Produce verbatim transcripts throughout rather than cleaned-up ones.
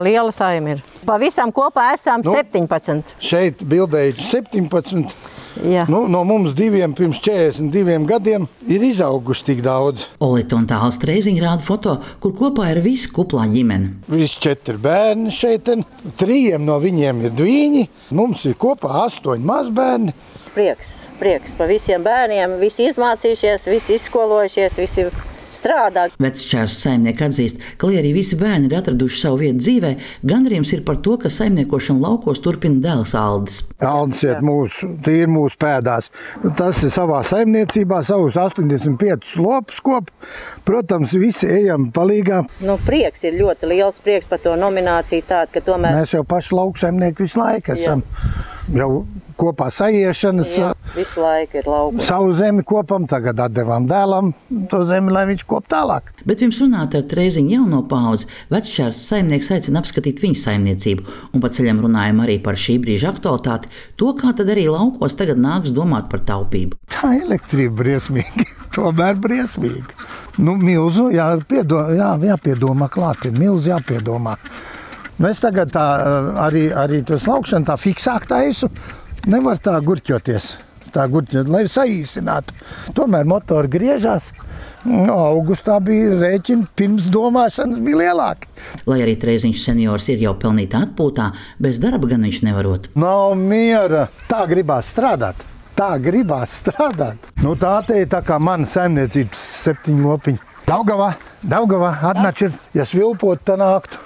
Liela saime ir. Pavisam kopā esam nu, septiņpadsmit. Šeit bildējuši septiņpadsmit. Jā. Nu, no mums diviem pirms četrdesmit diviem gadiem ir izauguši tik daudz. Oleta un Tāls Treiziņi rāda foto, kur kopā ir visa kuplā ģimene. Visi četri bērni šeit, trījiem no viņiem ir dviņi, mums ir kopā astoņi mazbērni. Prieks, prieks pa visiem bērniem, visi izmācījušies, visi izskolojušies, visi strādā. Vecšķērs saimnieki atzīst, ka, lai arī visi bērni ir atraduši savu vietu dzīvē, gandarījums ir par to, ka saimniekošanu laukos turpina dēls Aldis. Aldis iet mūsu, tīri mūsu pēdās. Tas ir savā saimniecībā, savus astoņdesmit piecus lopus kop. Protams, visi ejam palīgā. Nu, prieks ir ļoti liels prieks par to nomināciju tādu, ka tomēr... Mēs jau paši lauksaimnieki visu laiku esam. Jā. Jau kopā saiešanas. Jā, visu laiku ir lauku. Savu zemi kopam, tagad atdevām dēlam to zemi, lai viņš kop tālāk. Bet pirms runāt ar Treiziņu jauno paudzi, vecšķērs saimnieks aicina apskatīt viņa saimniecību, un pa ceļam runājam arī par šī brīža aktualitāti, to, kā tad arī laukos tagad nāks domāt par taupību. Tā elektrība briesmīgi, tomēr briesmīgi. Nu, milzu jāpiedo, jā, jāpiedomā klāt, ir milzu jāpiedomā. Mēs tagad tā, arī, arī tos laukšanu tā fiksāk taisu, nevar tā gurķoties, tā gurķot, lai saīsinātu. Tomēr motori griežās. Augustā bija rēķini, pirms domāšanas bija lielāki. Lai arī Treiziņš seniors ir jau pelnītā atpūtā, bez darba gan viņš nevarot. Nav miera, tā gribās strādāt. Tā gribās strādāt. Nu, tā te ir tā kā mana saimniecība septiņi lopiņi. Daugavā, Daugavā, atnačir, ja svilpot, tā nāktu.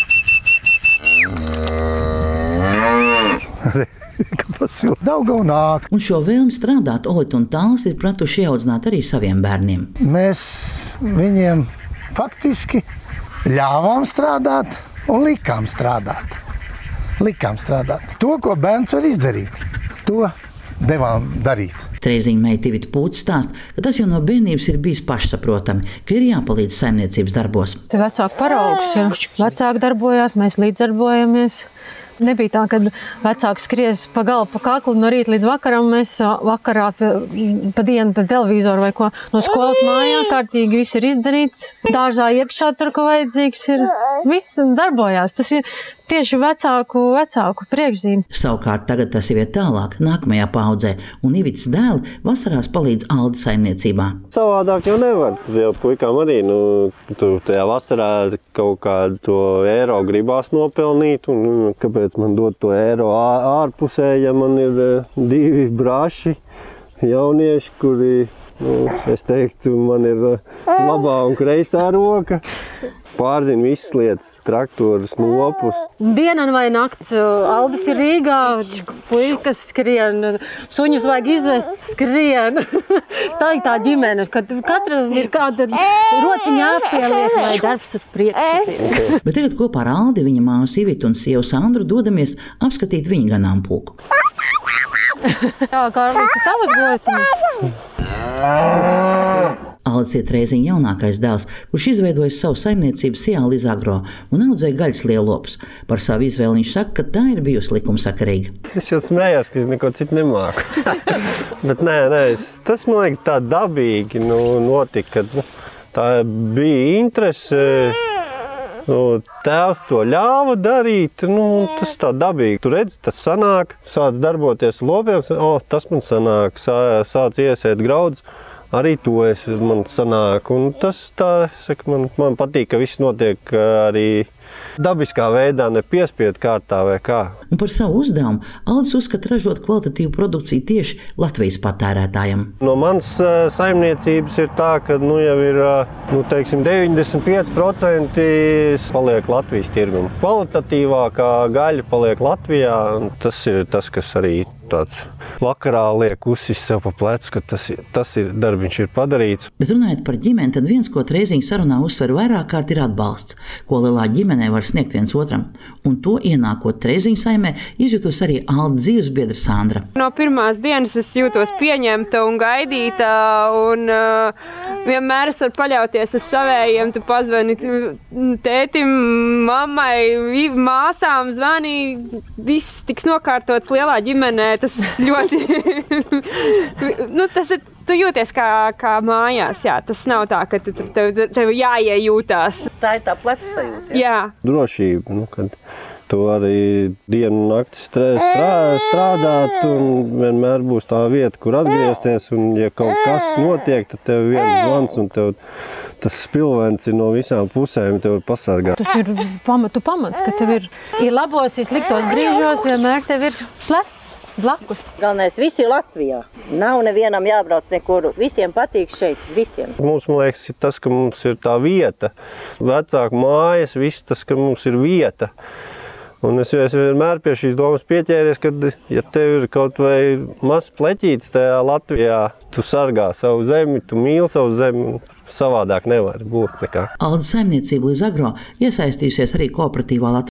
Daugava nāk. Un šo vēlmi strādāt Oleta un Tāls ir pratuši ieaudzināt arī saviem bērniem. Mēs viņiem faktiski ļāvām strādāt un likām strādāt. Likām strādāt. To, ko bērns var izdarīt, to devām darīt. Treiziņa meita Ivita Pūce stāsta, ka tas jau no bērnības ir bijis pašsaprotami, ka ir jāpalīdz saimniecības darbos. Te vecāku paraugs, ja vecāki darbojās, mēs līdzdarbojamies. Nebija tā, ka vecāki skries pa galu, pa kaklu no rīta līdz vakaram, mēs vakarā pa, pa dienu pa televizoru vai ko. No skolas mājā kārtīgi viss ir izdarīts, dārzā iekšā tur, ko vajadzīgs ir. Viss darbojās. Tas ir tieši vecāku, vecāku priekšzīme. Savukārt tagad tas ir iet tālāk, nākamajā paudzē, un Ivitas dēli vasarās palīdz Alda saimniecībā. Savādāk jau nevar. Jau puikām arī, nu, tu tajā vasarā kaut kādu to eiro gribās nopelnīt, un nu, kāpēc man dot to eiro ārpusē, ja man ir divi braši jaunieši, kuri, nu, es teiktu, man ir labā un kreisā roka. Pārzina visas lietas, traktorus, lopus. Diena vai nakts, Aldis ir Rīgā, puikas skrien, suņus vajag izvest, skrien. Tā ir tā ģimene, kad katra ir kāda rociņa jāpieliek, lai darbs uz priekšu. Bet tagad kopā ar Aldi, viņa māsu Ivitu un sievu Sandru dodamies apskatīt viņa ganāmpulku. Tā, Kārlis, ir tavas gotiņas? Aldis ir Treiziņa jaunākais dēls, kurš izveidojis savu saimniecību Sijā Lizagro un audzēja gaļas lielopus. Par savu izvēli viņš saka, ka tā ir bijusi likumsakarīga. Es jau smējos, ka es neko citu nemāku. Bet nē, nē, tas man liekas tā dabīgi nu, notika, kad nu, tā bija interese. Nu, tēvs to ļāva darīt, nu, tas tā dabīgi. Tu redzi, tas sanāk, sāc darboties lopiem, o, tas man sanāk, sāc iesēt graudus. Arī to es, man sanāk, un tas tā, saka, man, man patīk, ka viss notiek arī dabiskā veidā, ne piespiedu kārtā vai kā. Un par savu uzdevumu Aldis uzskata ražot kvalitatīvu produkciju tieši Latvijas patērētājiem. No manas saimniecības ir tā, ka nu, jau ir nu, teiksim, deviņdesmit pieci procenti paliek Latvijas tirgum. Kvalitatīvākā gaļa paliek Latvijā, un tas ir tas, kas arī tāds vakarā liek uzsist sev pa plecu, ka tas, tas ir darbiņš ir padarīts. Bet runājot par ģimeni, tad viens, ko Treiziņa sarunā uzsver vairāk kārt, ir atbalsts, ko lielā ģimenē var sniegt viens otram. Un to ienākot Treiziņa saimē, izjutus arī Alda dzīvesbiedra Sandra. No pirmās dienas es jūtos pieņemta un gaidīta, un uh, vienmēr es varu paļauties uz savējiem. Tu pazvani tētim, mammai, māsām, zvani. Viss tiks nokārtots lielā ģimenē. Tas ļoti... nu, tas ir, tu jūties kā, kā mājās. Jā. Tas nav tā, ka tu, tev, tev jāiejūtās. Tā ir tā pleca sajūta. Jā. Drošība, nu, kad tu arī dienu un nakti strā, strādāt un vienmēr būs tā vieta, kur atgriezties. Un, ja kaut kas notiek, tad tev viens zvans un tev tas spilvens ir no visām pusēm, tev var pasargāt. Tas ir pamatu pamats, ka tev ir, ir labos, ir sliktos brīžos, vienmēr tev ir plecs blakus. Galvenais, visi Latvijā. Nav nevienam jābrauc nekur. Visiem patīk šeit, visiem. Mums, man liekas, ir tas, ka mums ir tā vieta. Vecāku mājas, viss tas, ka mums ir vieta. Un es, es vienmēr pie šīs domas pieķēries, ka, ja tev ir kaut vai mazs pleķītis tajā Latvijā, tu sargā savu zemi, tu mīli savu zemi, savādāk nevar būt nekā. Aldas saimniecība Līdz Agro iesaistījusies arī kooperatīvā Latvijas